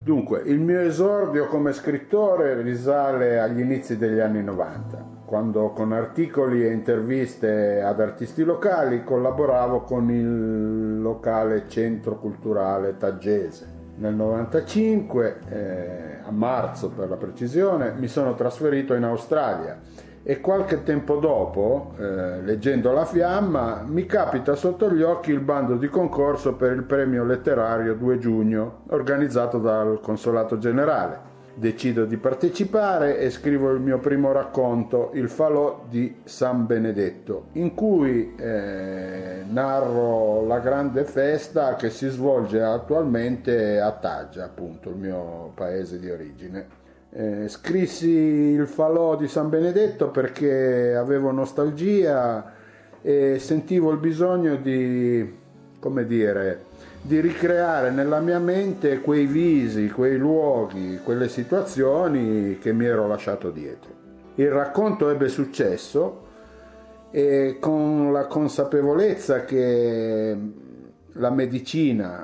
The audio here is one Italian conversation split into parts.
Dunque, il mio esordio come scrittore risale agli inizi degli anni 90, quando con articoli e interviste ad artisti locali collaboravo con il locale Centro Culturale Taggese. Nel 95, a marzo per la precisione, mi sono trasferito in Australia e qualche tempo dopo, leggendo La Fiamma, mi capita sotto gli occhi il bando di concorso per il premio letterario 2 giugno, organizzato dal Consolato Generale. Decido di partecipare e scrivo il mio primo racconto, Il falò di San Benedetto, in cui narro la grande festa che si svolge attualmente a Taggia, appunto, il mio paese di origine. Scrissi Il falò di San Benedetto perché avevo nostalgia e sentivo il bisogno di, come dire, di ricreare nella mia mente quei visi, quei luoghi, quelle situazioni che mi ero lasciato dietro. Il racconto ebbe successo e con la consapevolezza che la medicina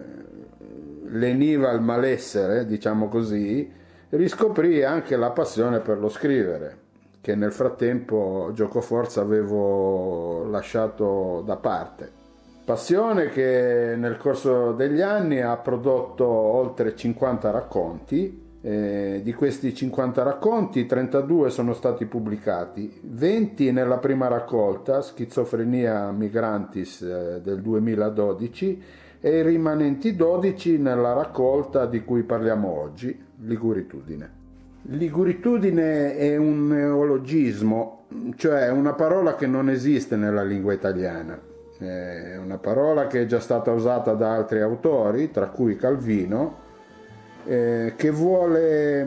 leniva il malessere, diciamo così, riscoprì anche la passione per lo scrivere, che nel frattempo giocoforza avevo lasciato da parte. Passione che nel corso degli anni ha prodotto oltre 50 racconti. Di questi 50 racconti 32 sono stati pubblicati, 20 nella prima raccolta Schizofrenia Migrantis del 2012 e i rimanenti 12 nella raccolta di cui parliamo oggi, Liguritudine. Liguritudine è un neologismo, cioè una parola che non esiste nella lingua italiana. È una parola che è già stata usata da altri autori, tra cui Calvino, che vuole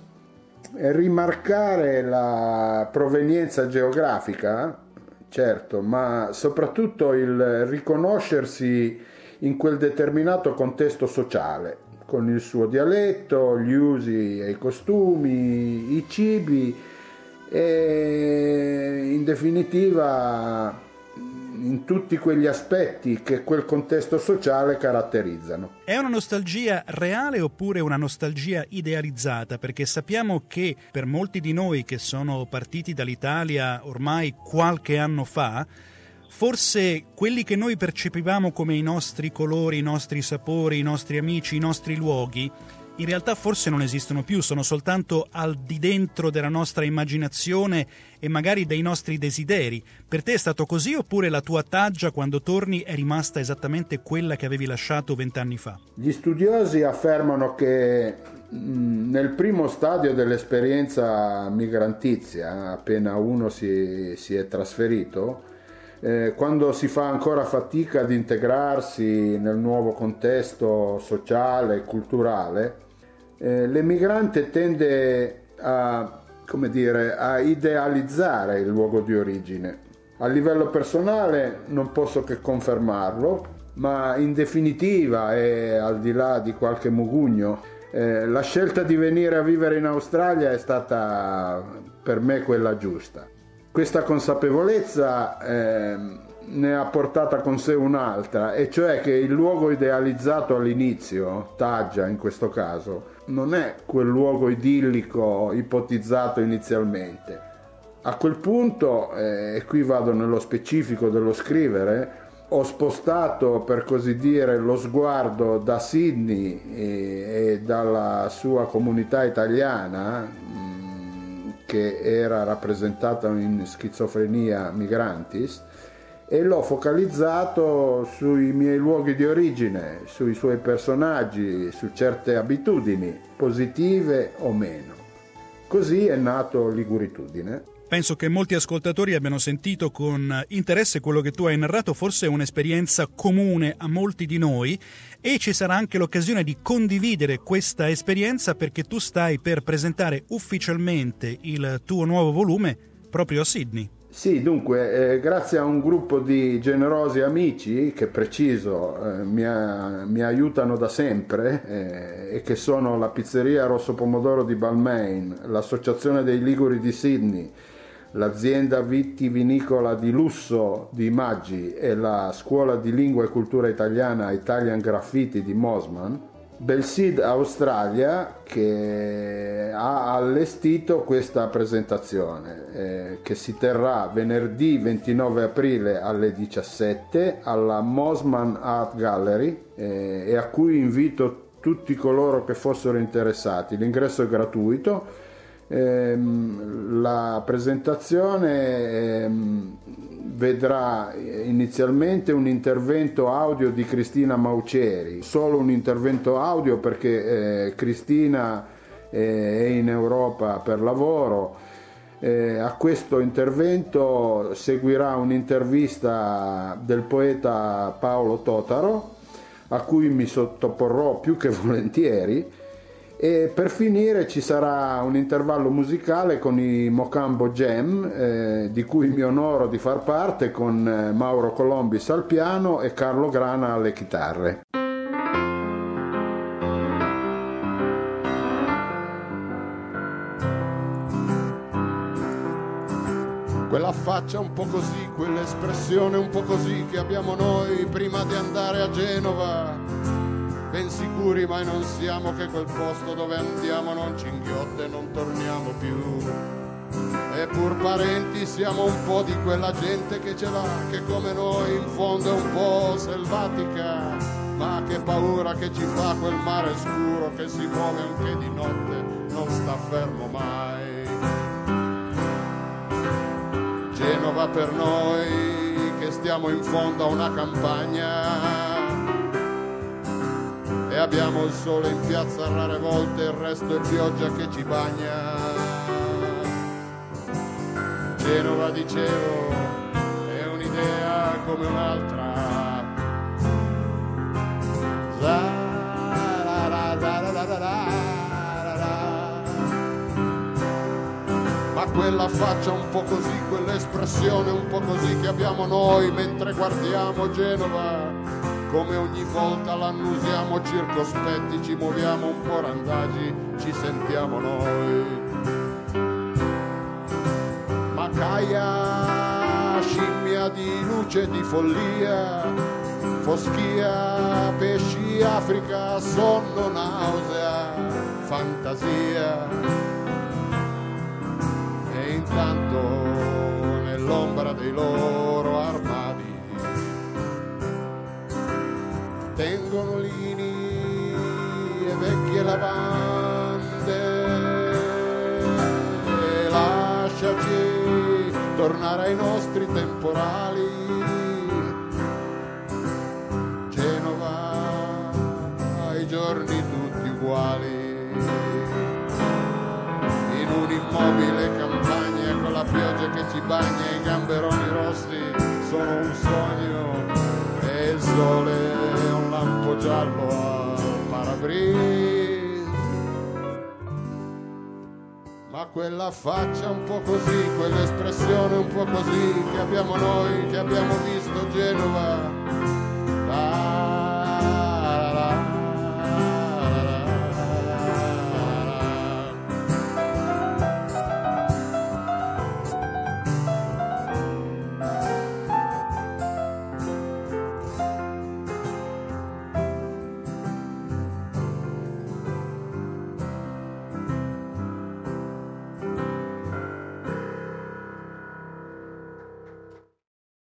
rimarcare la provenienza geografica, certo, ma soprattutto il riconoscersi in quel determinato contesto sociale, con il suo dialetto, gli usi e i costumi, i cibi e in definitiva in tutti quegli aspetti che quel contesto sociale caratterizzano. È una nostalgia reale oppure una nostalgia idealizzata? Perché sappiamo che per molti di noi che sono partiti dall'Italia ormai qualche anno fa, forse quelli che noi percepivamo come i nostri colori, i nostri sapori, i nostri amici, i nostri luoghi, in realtà forse non esistono più, sono soltanto al di dentro della nostra immaginazione e magari dei nostri desideri. Per te è stato così oppure la tua Taggia quando torni è rimasta esattamente quella che avevi lasciato 20 anni fa? Gli studiosi affermano che nel primo stadio dell'esperienza migrantizia, appena uno si è trasferito, quando si fa ancora fatica ad integrarsi nel nuovo contesto sociale e culturale, l'emigrante tende a, come dire, a idealizzare il luogo di origine. A livello personale non posso che confermarlo, ma in definitiva e al di là di qualche mugugno, la scelta di venire a vivere in Australia è stata per me quella giusta. Questa consapevolezza ne ha portata con sé un'altra, e cioè che il luogo idealizzato all'inizio, Taggia in questo caso, non è quel luogo idillico ipotizzato inizialmente. A quel punto, e qui vado nello specifico dello scrivere, ho spostato per così dire lo sguardo da Sydney e dalla sua comunità italiana, che era rappresentata in Schizofrenia Migrantis, e l'ho focalizzato sui miei luoghi di origine, sui suoi personaggi, su certe abitudini, positive o meno. Così è nato Liguritudine. Penso che molti ascoltatori abbiano sentito con interesse quello che tu hai narrato, forse è un'esperienza comune a molti di noi e ci sarà anche l'occasione di condividere questa esperienza perché tu stai per presentare ufficialmente il tuo nuovo volume proprio a Sydney. Sì, dunque, grazie a un gruppo di generosi amici che preciso mi aiutano da sempre e che sono la pizzeria Rosso Pomodoro di Balmain, l'associazione dei Liguri di Sydney, l'azienda vitivinicola di lusso di Maggi e la scuola di lingua e cultura italiana Italian Graffiti di Mosman, Belseed Australia, che ha allestito questa presentazione che si terrà venerdì 29 aprile alle 17 alla Mosman Art Gallery e a cui invito tutti coloro che fossero interessati. L'ingresso è gratuito. La presentazione vedrà inizialmente un intervento audio di Cristina Mauceri, solo un intervento audio perché Cristina è in Europa per lavoro. A questo intervento seguirà un'intervista del poeta Paolo Totaro, a cui mi sottoporrò più che volentieri, e per finire ci sarà un intervallo musicale con i Mocambo Jam, di cui mi onoro di far parte, con Mauro Colombis al piano e Carlo Grana alle chitarre. Quella faccia un po' così, quell'espressione un po' così che abbiamo noi prima di andare a Genova, ben sicuri mai non siamo che quel posto dove andiamo non ci inghiotte e non torniamo più. Eppur parenti siamo un po' di quella gente che ce l'ha, che come noi in fondo è un po' selvatica, ma che paura che ci fa quel mare scuro che si muove anche di notte, non sta fermo mai. Genova per noi che stiamo in fondo a una campagna e abbiamo il sole in piazza rare volte, il resto è pioggia che ci bagna. Genova, dicevo, è un'idea come un'altra. Ma quella faccia un po' così, quell'espressione un po' così che abbiamo noi mentre guardiamo Genova, come ogni volta l'annusiamo circospetti, ci muoviamo un po' randagi, ci sentiamo noi. Macaia, scimmia di luce, di follia, foschia, pesci, Africa, sonno, nausea, fantasia. E intanto nell'ombra dei loro armadi tengono lini e vecchie lavande. E lasciaci tornare ai nostri temporali. Genova, ai giorni tutti uguali, in un'immobile campagna con la pioggia che ci bagna, i gamberoni rossi sono un sogno e il sole è un lampo giallo al parabrise. Ma quella faccia un po' così, quell'espressione un po' così che abbiamo noi, che abbiamo visto Genova,